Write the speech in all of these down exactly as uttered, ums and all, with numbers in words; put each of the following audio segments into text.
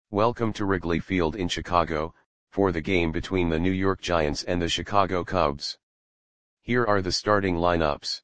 Welcome to Wrigley Field in Chicago, for the game between the New York Giants and the Chicago Cubs. Here are the starting lineups.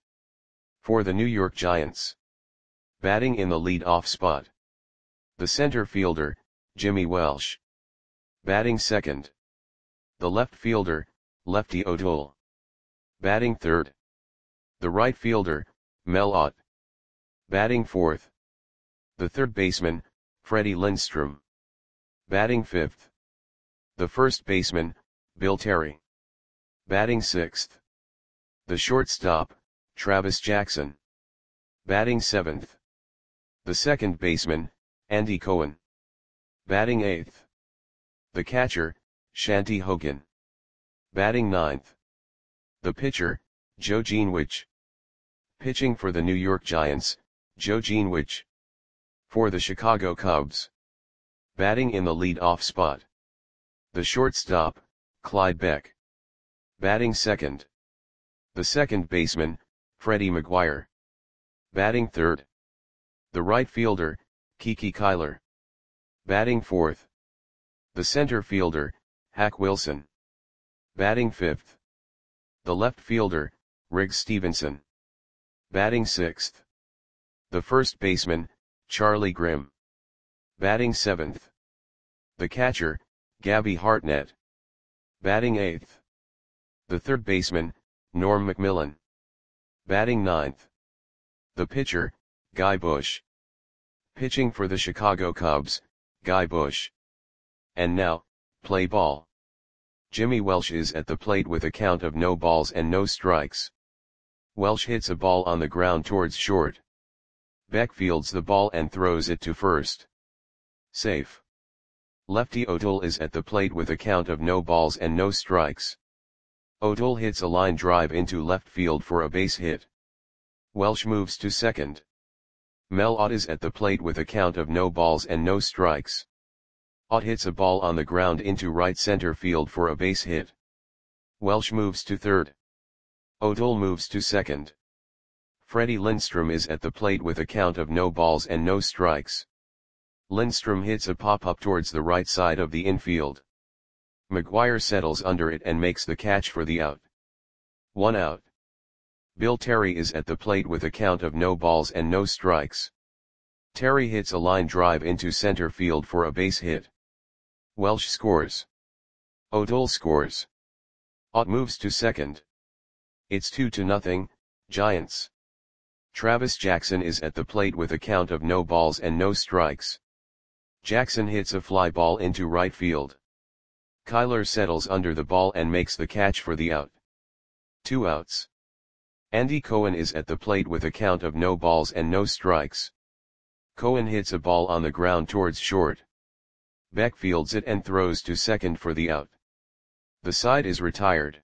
For the New York Giants. Batting in the lead-off spot. The center fielder, Jimmy Welsh. Batting second. The left fielder, Lefty O'Toole. Batting third. The right fielder, Mel Ott. Batting fourth. The third baseman, Freddie Lindstrom. Batting fifth. The first baseman, Bill Terry. Batting sixth. The shortstop, Travis Jackson. Batting seventh. The second baseman, Andy Cohen. Batting eighth. The catcher, Shanti Hogan. Batting ninth. The pitcher, Joe Greenwich. Pitching for the New York Giants, Joe Greenwich. For the Chicago Cubs. Batting in the lead-off spot. The shortstop, Clyde Beck. Batting second. The second baseman, Freddie McGuire. Batting third. The right fielder, Kiki Kyler. Batting fourth. The center fielder, Hack Wilson. Batting fifth. The left fielder, Riggs Stevenson. Batting sixth. The first baseman, Charlie Grimm. Batting seventh. The catcher, Gabby Hartnett. Batting eighth. The third baseman, Norm McMillan. Batting ninth. The pitcher, Guy Bush. Pitching for the Chicago Cubs, Guy Bush. And now, play ball. Jimmy Welsh is at the plate with a count of no balls and no strikes. Welsh hits a ball on the ground towards short. Beck fields the ball and throws it to first. Safe. Lefty O'Toole is at the plate with a count of no balls and no strikes. O'Toole hits a line drive into left field for a base hit. Welsh moves to second. Mel Ott is at the plate with a count of no balls and no strikes. Ott hits a ball on the ground into right center field for a base hit. Welsh moves to third. O'Toole moves to second. Freddie Lindstrom is at the plate with a count of no balls and no strikes. Lindstrom hits a pop-up towards the right side of the infield. McGuire settles under it and makes the catch for the out. One out. Bill Terry is at the plate with a count of no balls and no strikes. Terry hits a line drive into center field for a base hit. Welsh scores. O'Toole scores. Ott moves to second. It's two to nothing, Giants. Travis Jackson is at the plate with a count of no balls and no strikes. Jackson hits a fly ball into right field. Kyler settles under the ball and makes the catch for the out. Two outs. Andy Cohen is at the plate with a count of no balls and no strikes. Cohen hits a ball on the ground towards short. Beck fields it and throws to second for the out. The side is retired.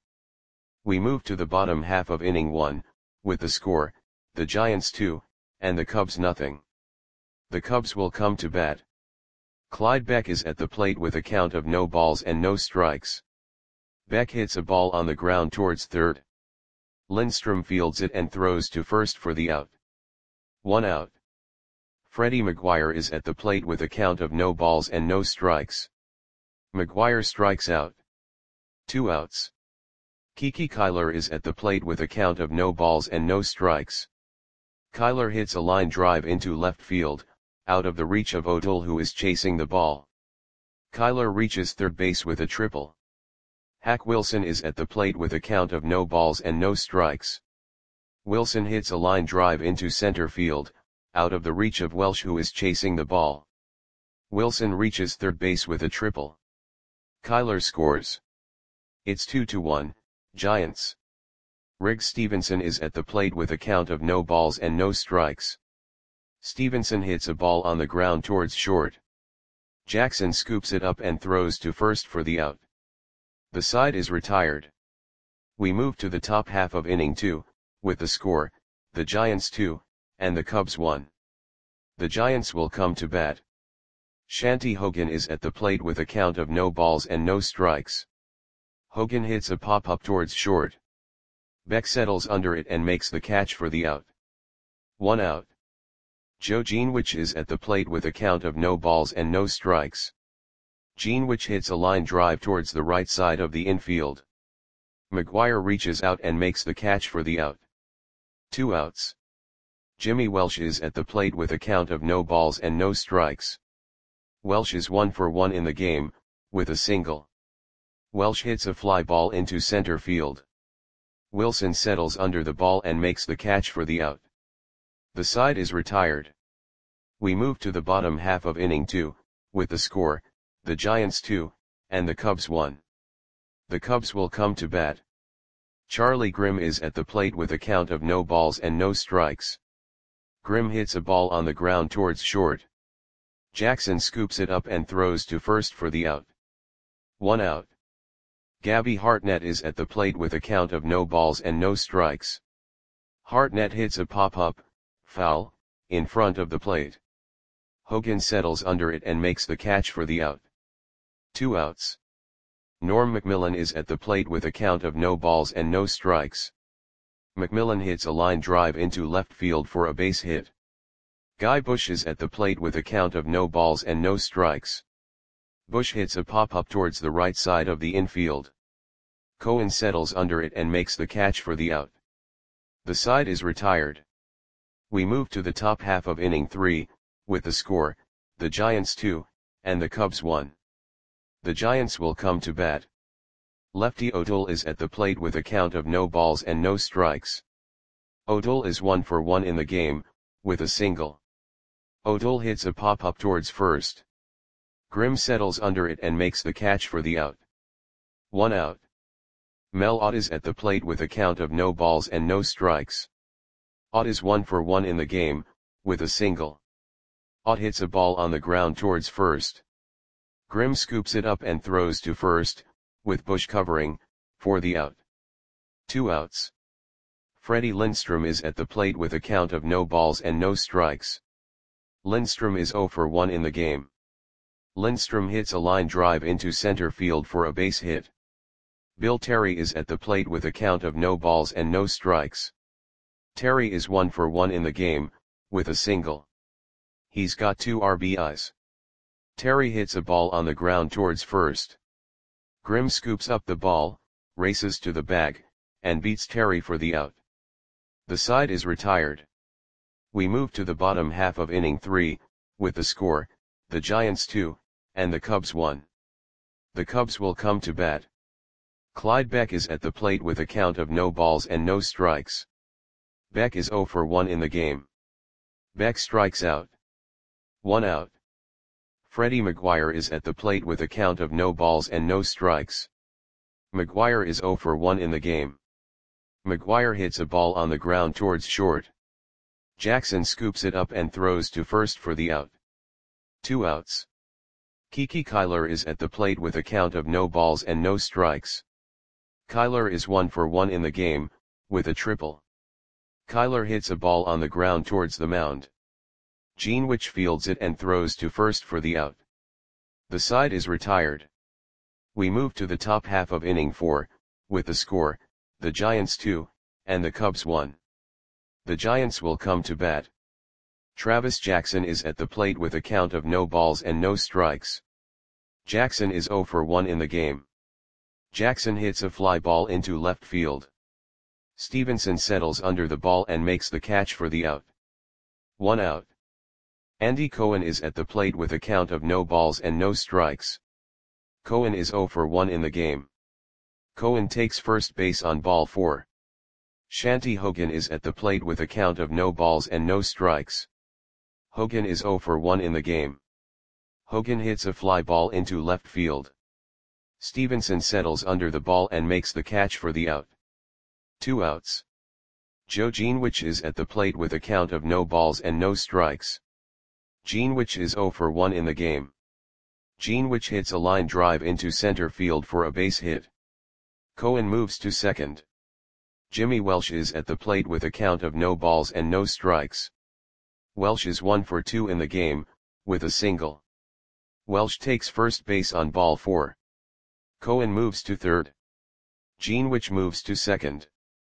We move to the bottom half of inning one, with the score, the Giants two, and the Cubs nothing. The Cubs will come to bat. Clyde Beck is at the plate with a count of no balls and no strikes. Beck hits a ball on the ground towards third. Lindstrom fields it and throws to first for the out. One out. Freddie McGuire is at the plate with a count of no balls and no strikes. McGuire strikes out. Two outs. Kiki Kyler is at the plate with a count of no balls and no strikes. Kyler hits a line drive into left field, out of the reach of O'Toole who is chasing the ball. Kyler reaches third base with a triple. Hack Wilson is at the plate with a count of no balls and no strikes. Wilson hits a line drive into center field, out of the reach of Welsh who is chasing the ball. Wilson reaches third base with a triple. Kyler scores. It's two to one, Giants. Riggs Stevenson is at the plate with a count of no balls and no strikes. Stevenson hits a ball on the ground towards short. Jackson scoops it up and throws to first for the out. The side is retired. We move to the top half of inning two, with the score, the Giants two, and the Cubs one. The Giants will come to bat. Shanti Hogan is at the plate with a count of no balls and no strikes. Hogan hits a pop-up towards short. Beck settles under it and makes the catch for the out. One out. Joe Greenwich is at the plate with a count of no balls and no strikes. Jean which hits a line drive towards the right side of the infield. McGuire reaches out and makes the catch for the out. Two outs. Jimmy Welsh is at the plate with a count of no balls and no strikes. Welsh is one for one in the game, with a single. Welsh hits a fly ball into center field. Wilson settles under the ball and makes the catch for the out. The side is retired. We move to the bottom half of inning two, with the score, the Giants two, and the Cubs one. The Cubs will come to bat. Charlie Grimm is at the plate with a count of no balls and no strikes. Grimm hits a ball on the ground towards short. Jackson scoops it up and throws to first for the out. One out. Gabby Hartnett is at the plate with a count of no balls and no strikes. Hartnett hits a pop-up, foul, in front of the plate. Hogan settles under it and makes the catch for the out. Two outs. Norm McMillan is at the plate with a count of no balls and no strikes. McMillan hits a line drive into left field for a base hit. Guy Bush is at the plate with a count of no balls and no strikes. Bush hits a pop-up towards the right side of the infield. Cohen settles under it and makes the catch for the out. The side is retired. We move to the top half of inning three, with the score, the Giants two, and the Cubs one. The Giants will come to bat. Lefty O'Toole is at the plate with a count of no balls and no strikes. O'Toole is one for one in the game, with a single. O'Toole hits a pop-up towards first. Grimm settles under it and makes the catch for the out. One out. Mel Ott is at the plate with a count of no balls and no strikes. Ott is one for one in the game, with a single. Ott hits a ball on the ground towards first. Grimm scoops it up and throws to first, with Bush covering, for the out. Two outs. Freddie Lindstrom is at the plate with a count of no balls and no strikes. Lindstrom is zero for one in the game. Lindstrom hits a line drive into center field for a base hit. Bill Terry is at the plate with a count of no balls and no strikes. Terry is one for one in the game, with a single. He's got two R B Is. Terry hits a ball on the ground towards first. Grimm scoops up the ball, races to the bag, and beats Terry for the out. The side is retired. We move to the bottom half of inning three, with the score, the Giants two, and the Cubs one. The Cubs will come to bat. Clyde Beck is at the plate with a count of no balls and no strikes. Beck is zero for one in the game. Beck strikes out. One out. Freddie McGuire is at the plate with a count of no balls and no strikes. McGuire is zero for one in the game. McGuire hits a ball on the ground towards short. Jackson scoops it up and throws to first for the out. Two outs. Kiki Kyler is at the plate with a count of no balls and no strikes. Kyler is one for one in the game, with a triple. Kyler hits a ball on the ground towards the mound. Gene Witch fields it and throws to first for the out. The side is retired. We move to the top half of inning four, with the score, the Giants two, and the Cubs one. The Giants will come to bat. Travis Jackson is at the plate with a count of no balls and no strikes. Jackson is zero for one in the game. Jackson hits a fly ball into left field. Stevenson settles under the ball and makes the catch for the out. One out. Andy Cohen is at the plate with a count of no balls and no strikes. Cohen is zero for one in the game. Cohen takes first base on ball four. Shanty Hogan is at the plate with a count of no balls and no strikes. Hogan is zero for one in the game. Hogan hits a fly ball into left field. Stevenson settles under the ball and makes the catch for the out. Two outs. Joe Genewich is at the plate with a count of no balls and no strikes. Genewich is zero for one in the game. Genewich hits a line drive into center field for a base hit. Cohen moves to second. Jimmy Welsh is at the plate with a count of no balls and no strikes. Welsh is one for two in the game, with a single. Welsh takes first base on ball four. Cohen moves to third. Genewich moves to second.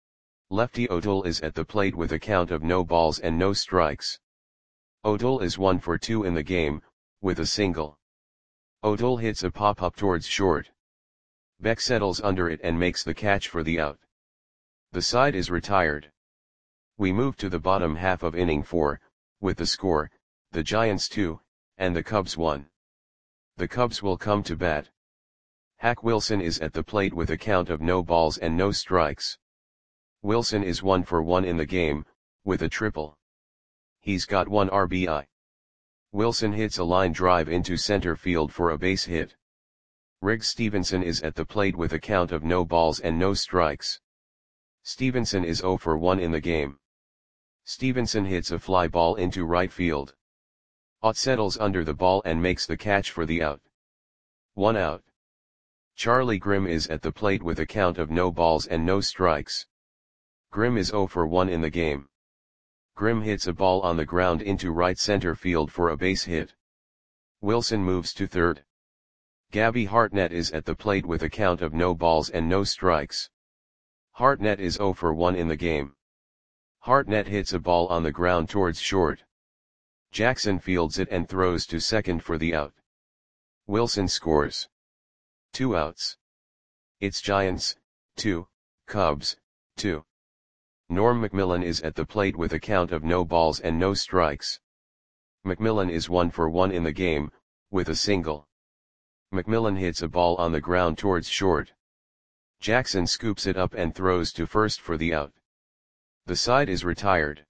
Lefty O'Toole is at the plate with a count of no balls and no strikes. O'Toole is one for two in the game, with a single. O'Toole hits a pop-up towards short. Beck settles under it and makes the catch for the out. The side is retired. We move to the bottom half of inning four, with the score, the Giants two, and the Cubs one. The Cubs will come to bat. Hack Wilson is at the plate with a count of no balls and no strikes. Wilson is one for one in the game, with a triple. He's got one R B I. Wilson hits a line drive into center field for a base hit. Riggs Stevenson is at the plate with a count of no balls and no strikes. Stevenson is zero for one in the game. Stevenson hits a fly ball into right field. Ott settles under the ball and makes the catch for the out. One out. Charlie Grimm is at the plate with a count of no balls and no strikes. Grimm is zero for one in the game. Grimm hits a ball on the ground into right center field for a base hit. Wilson moves to third. Gabby Hartnett is at the plate with a count of no balls and no strikes. Hartnett is zero for one in the game. Hartnett hits a ball on the ground towards short. Jackson fields it and throws to second for the out. Wilson scores. Two outs. It's Giants, two, Cubs, two. Norm McMillan is at the plate with a count of no balls and no strikes. McMillan is one for one in the game, with a single. McMillan hits a ball on the ground towards short. Jackson scoops it up and throws to first for the out. The side is retired.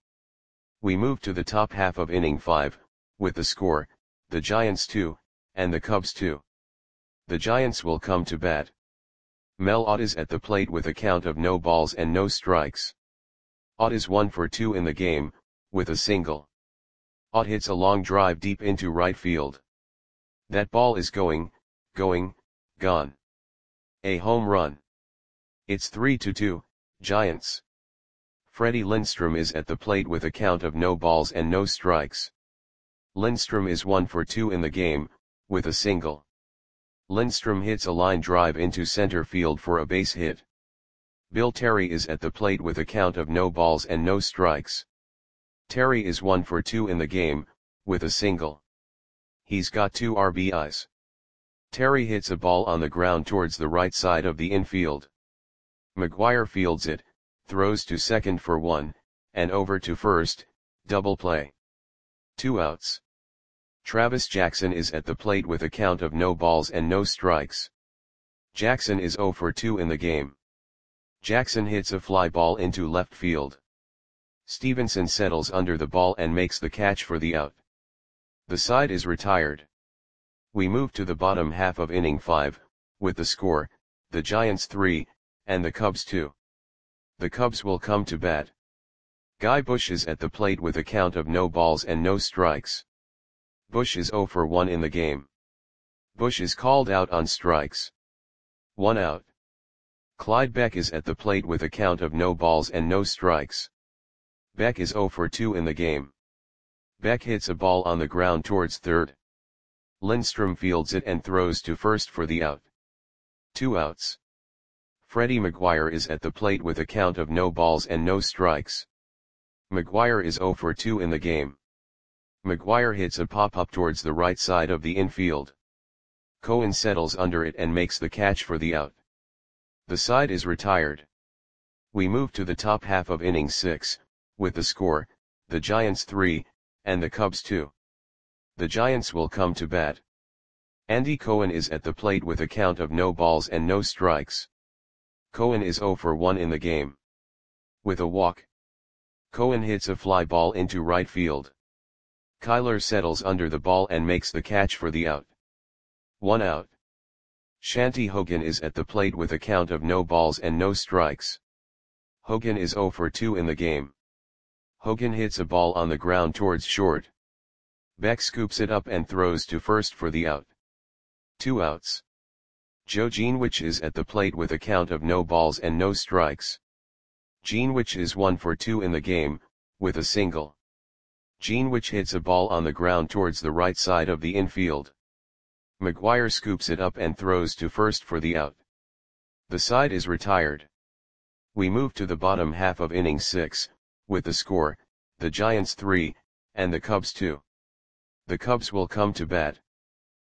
We move to the top half of inning five, with the score, the Giants two, and the Cubs two. The Giants will come to bat. Mel Ott is at the plate with a count of no balls and no strikes. Ott is one for two in the game, with a single. Ott hits a long drive deep into right field. That ball is going, going, gone. A home run. It's three to two, Giants. Freddie Lindstrom is at the plate with a count of no balls and no strikes. Lindstrom is one for two in the game, with a single. Lindstrom hits a line drive into center field for a base hit. Bill Terry is at the plate with a count of no balls and no strikes. Terry is one for two in the game, with a single. He's got two R B Is. Terry hits a ball on the ground towards the right side of the infield. McGuire fields it, throws to second for one, and over to first, double play. Two outs. Travis Jackson is at the plate with a count of no balls and no strikes. Jackson is zero for two in the game. Jackson hits a fly ball into left field. Stevenson settles under the ball and makes the catch for the out. The side is retired. We move to the bottom half of inning five, with the score, the Giants three, and the Cubs two. The Cubs will come to bat. Guy Bush is at the plate with a count of no balls and no strikes. Bush is zero for one in the game. Bush is called out on strikes. One out. Clyde Beck is at the plate with a count of no balls and no strikes. Beck is zero for two in the game. Beck hits a ball on the ground towards third. Lindstrom fields it and throws to first for the out. Two outs. Freddie McGuire is at the plate with a count of no balls and no strikes. McGuire is zero for two in the game. McGuire hits a pop-up towards the right side of the infield. Cohen settles under it and makes the catch for the out. The side is retired. We move to the top half of inning six, with the score, the Giants three, and the Cubs two. The Giants will come to bat. Andy Cohen is at the plate with a count of no balls and no strikes. Cohen is zero for one in the game. With a walk. Cohen hits a fly ball into right field. Kyler settles under the ball and makes the catch for the out. One out. Shanty Hogan is at the plate with a count of no balls and no strikes. Hogan is zero for two in the game. Hogan hits a ball on the ground towards short. Beck scoops it up and throws to first for the out. Two outs. Joe Geenwich is at the plate with a count of no balls and no strikes. Geenwich is one for two in the game, with a single. Geenwich hits a ball on the ground towards the right side of the infield. McGuire scoops it up and throws to first for the out. The side is retired. We move to the bottom half of inning six, with the score, the Giants three, and the Cubs two. The Cubs will come to bat.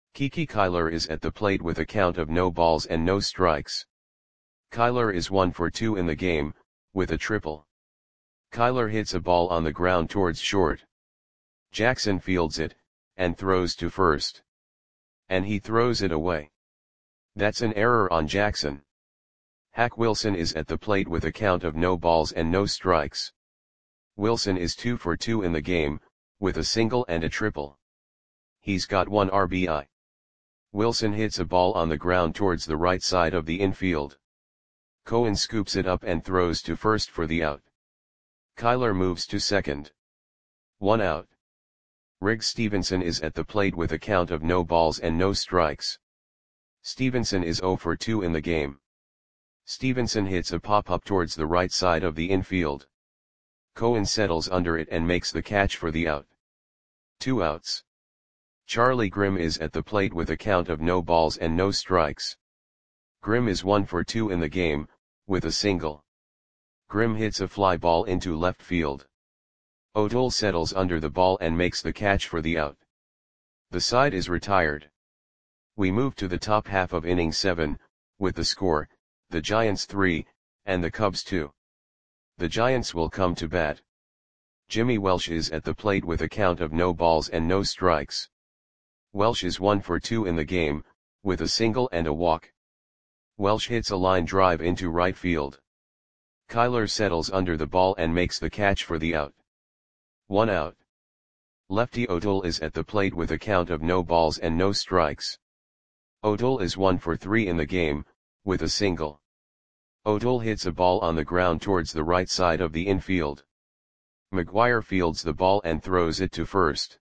Kiki Kyler is at the plate with a count of no balls and no strikes. Kyler is one for two in the game, with a triple. Kyler hits a ball on the ground towards short. Jackson fields it, and throws to first. And he throws it away. That's an error on Jackson. Hack Wilson is at the plate with a count of no balls and no strikes. Wilson is two for two in the game, with a single and a triple. He's got one R B I. Wilson hits a ball on the ground towards the right side of the infield. Cohen scoops it up and throws to first for the out. Kyler moves to second. One out. Riggs Stevenson is at the plate with a count of no balls and no strikes. Stevenson is zero for two in the game. Stevenson hits a pop-up towards the right side of the infield. Cohen settles under it and makes the catch for the out. Two outs. Charlie Grimm is at the plate with a count of no balls and no strikes. Grimm is one for two in the game, with a single. Grimm hits a fly ball into left field. O'Toole settles under the ball and makes the catch for the out. The side is retired. We move to the top half of inning seven, with the score, the Giants three, and the Cubs two. The Giants will come to bat. Jimmy Welsh is at the plate with a count of no balls and no strikes. Welsh is one for two in the game, with a single and a walk. Welsh hits a line drive into right field. Kyler settles under the ball and makes the catch for the out. One out. Lefty O'Toole is at the plate with a count of no balls and no strikes. O'Toole is one for three in the game, with a single. O'Toole hits a ball on the ground towards the right side of the infield. McGuire fields the ball and throws it to first.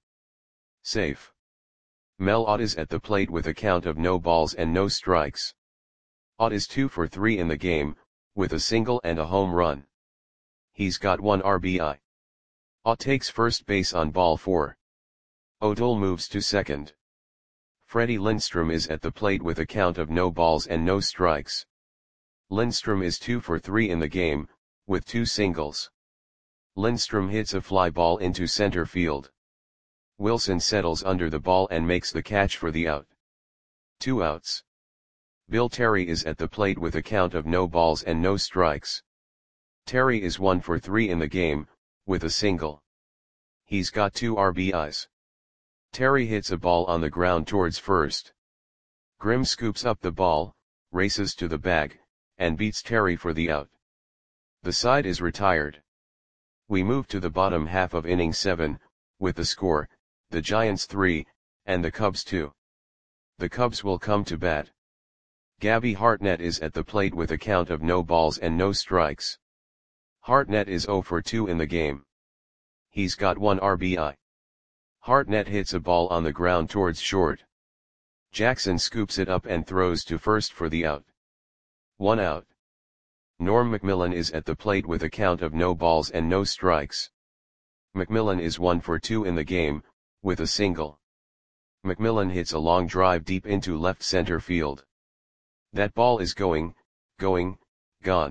Safe. Mel Ott is at the plate with a count of no balls and no strikes. Ott is two for three in the game, with a single and a home run. He's got one R B I. Ott takes first base on ball four. O'Toole moves to second. Freddie Lindstrom is at the plate with a count of no balls and no strikes. Lindstrom is two for three in the game, with two singles. Lindstrom hits a fly ball into center field. Wilson settles under the ball and makes the catch for the out. Two outs. Bill Terry is at the plate with a count of no balls and no strikes. Terry is one for three in the game, with a single. He's got two R B Is. Terry hits a ball on the ground towards first. Grimm scoops up the ball, races to the bag, and beats Terry for the out. The side is retired. We move to the bottom half of inning seven, with the score, the Giants three, and the Cubs two. The Cubs will come to bat. Gabby Hartnett is at the plate with a count of no balls and no strikes. Hartnett is zero for two in the game. He's got one R B I. Hartnett hits a ball on the ground towards short. Jackson scoops it up and throws to first for the out. One out. Norm McMillan is at the plate with a count of no balls and no strikes. McMillan is one for two in the game, with a single. McMillan hits a long drive deep into left center field. That ball is going, going, gone.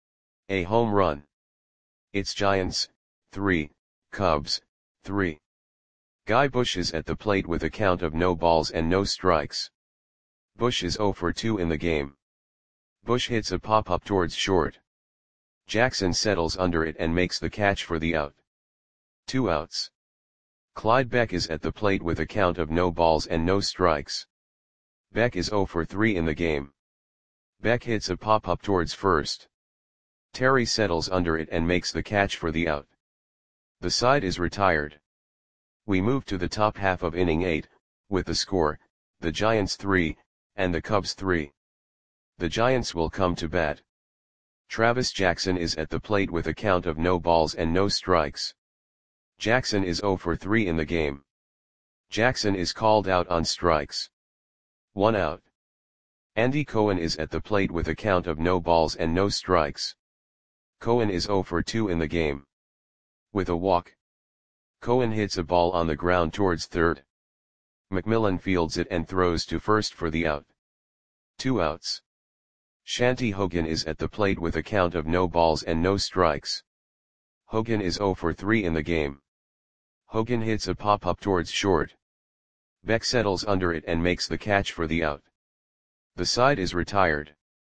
A home run. It's Giants, three, Cubs, three. Guy Bush is at the plate with a count of no balls and no strikes. Bush is zero for two in the game. Bush hits a pop-up towards short. Jackson settles under it and makes the catch for the out. Two outs. Clyde Beck is at the plate with a count of no balls and no strikes. Beck is zero for three in the game. Beck hits a pop-up towards first. Terry settles under it and makes the catch for the out. The side is retired. We move to the top half of inning eight, with the score, the Giants three, and the Cubs three. The Giants will come to bat. Travis Jackson is at the plate with a count of no balls and no strikes. Jackson is zero for three in the game. Jackson is called out on strikes. One out. Andy Cohen is at the plate with a count of no balls and no strikes. Cohen is zero for two in the game. With a walk. Cohen hits a ball on the ground towards third. McMillan fields it and throws to first for the out. Two outs. Shanty Hogan is at the plate with a count of no balls and no strikes. Hogan is zero for three in the game. Hogan hits a pop-up towards short. Beck settles under it and makes the catch for the out. The side is retired.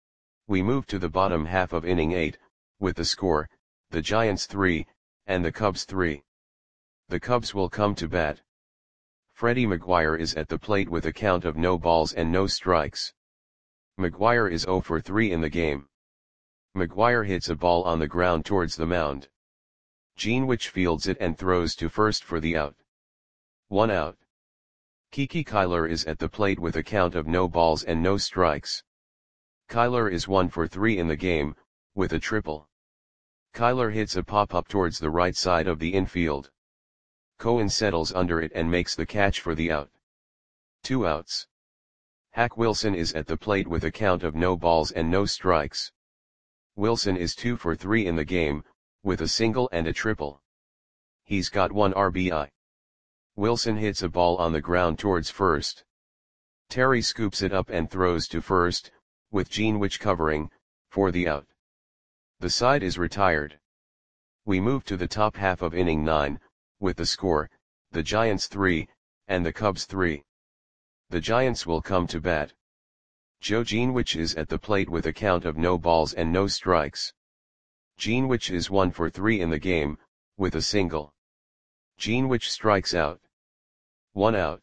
We move to the bottom half of inning eight, with the score, the Giants three, and the Cubs three. The Cubs will come to bat. Freddie McGuire is at the plate with a count of no balls and no strikes. McGuire is oh for three in the game. McGuire hits a ball on the ground towards the mound. Gene-Wich fields it and throws to first for the out. One out. Kiki Kyler is at the plate with a count of no balls and no strikes. Kyler is one for three in the game, with a triple. Kyler hits a pop-up towards the right side of the infield. Cohen settles under it and makes the catch for the out. Two outs. Hack Wilson is at the plate with a count of no balls and no strikes. Wilson is two for three in the game, with a single and a triple. He's got one R B I. Wilson hits a ball on the ground towards first. Terry scoops it up and throws to first, with Gene-Wich covering, for the out. The side is retired. We move to the top half of inning nine, with the score, the Giants three, and the Cubs three. The Giants will come to bat. Joe Gene-Wich is at the plate with a count of no balls and no strikes. Gene-Wich is one for three in the game, with a single. Gene-Wich strikes out. One out.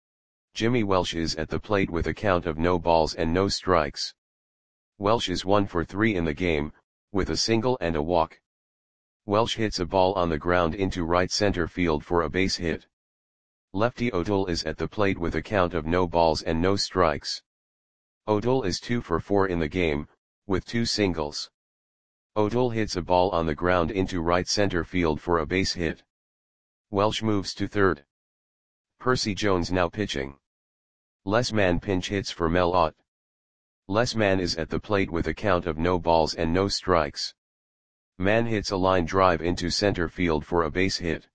Jimmy Welsh is at the plate with a count of no balls and no strikes. Welsh is one for three in the game, with a single and a walk. Welsh hits a ball on the ground into right center field for a base hit. Lefty O'Toole is at the plate with a count of no balls and no strikes. O'Toole is two for four in the game, with two singles. O'Toole hits a ball on the ground into right center field for a base hit. Welsh moves to third. Percy Jones now pitching. Les Mann pinch hits for Mel Ott. Les Mann is at the plate with a count of no balls and no strikes. Mann hits a line drive into center field for a base hit.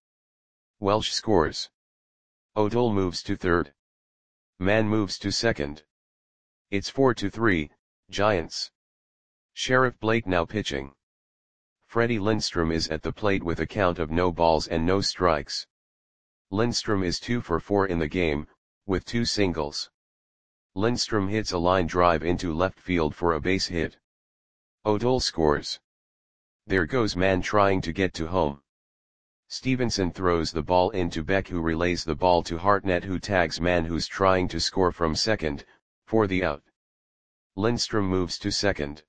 Welsh scores. O'Toole moves to third. Mann moves to second. It's four to three, Giants. Sheriff Blake now pitching. Freddie Lindstrom is at the plate with a count of no balls and no strikes. Lindstrom is two for four in the game, with two singles. Lindstrom hits a line drive into left field for a base hit. O'Toole scores. There goes Mann trying to get to home. Stevenson throws the ball into Beck, who relays the ball to Hartnett, who tags Mann, who's trying to score from second, for the out. Lindstrom moves to second.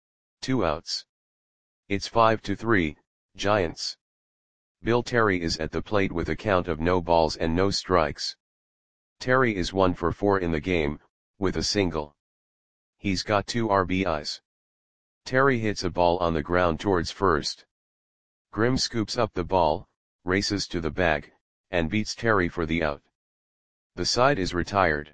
Two outs. It's five to three, Giants. Bill Terry is at the plate with a count of no balls and no strikes. Terry is one for four in the game, with a single. He's got two R B Is. Terry hits a ball on the ground towards first. Grimm scoops up the ball, races to the bag, and beats Terry for the out. The side is retired.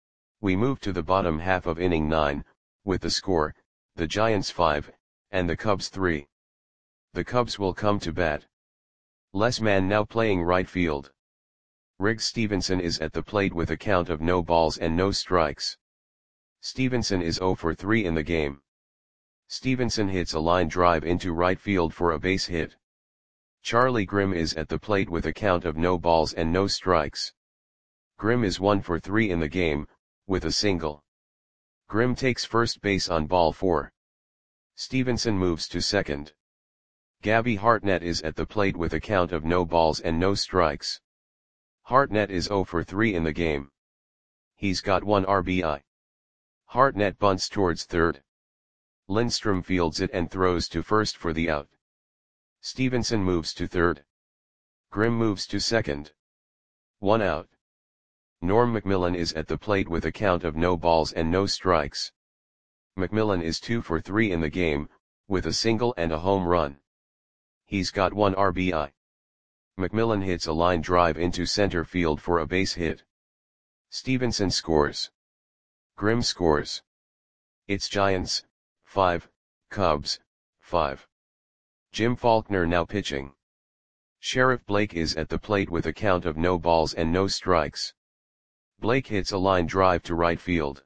We move to the bottom half of inning nine, with the score, the Giants five, and the Cubs three. The Cubs will come to bat. Les Mann now playing right field. Riggs Stevenson is at the plate with a count of no balls and no strikes. Stevenson is oh for three in the game. Stevenson hits a line drive into right field for a base hit. Charlie Grimm is at the plate with a count of no balls and no strikes. Grimm is one for three in the game, with a single. Grimm takes first base on ball four. Stevenson moves to second. Gabby Hartnett is at the plate with a count of no balls and no strikes. Hartnett is oh for three in the game. He's got one R B I. Hartnett bunts towards third. Lindstrom fields it and throws to first for the out. Stevenson moves to third. Grimm moves to second. One out. Norm McMillan is at the plate with a count of no balls and no strikes. McMillan is two for three in the game, with a single and a home run. He's got one R B I. McMillan hits a line drive into center field for a base hit. Stevenson scores. Grimm scores. It's Giants, five, Cubs, five. Jim Faulkner now pitching. Sheriff Blake is at the plate with a count of no balls and no strikes. Blake hits a line drive to right field.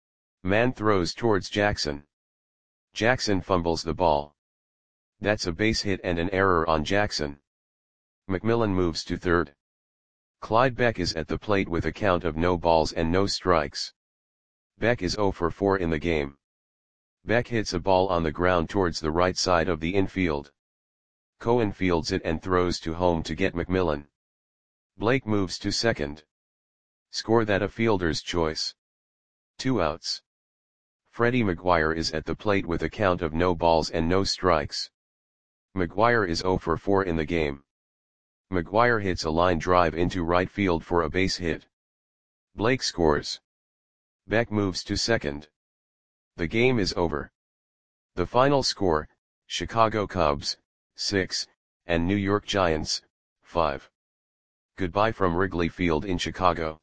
Mann throws towards Jackson. Jackson fumbles the ball. That's a base hit and an error on Jackson. McMillan moves to third. Clyde Beck is at the plate with a count of no balls and no strikes. Beck is zero for four in the game. Beck hits a ball on the ground towards the right side of the infield. Cohen fields it and throws to home to get McMillan. Blake moves to second. Score that a fielder's choice. Two outs. Freddie McGuire is at the plate with a count of no balls and no strikes. McGuire is zero for four in the game. McGuire hits a line drive into right field for a base hit. Blake scores. Beck moves to second. The game is over. The final score, Chicago Cubs, six, and New York Giants, five. Goodbye from Wrigley Field in Chicago.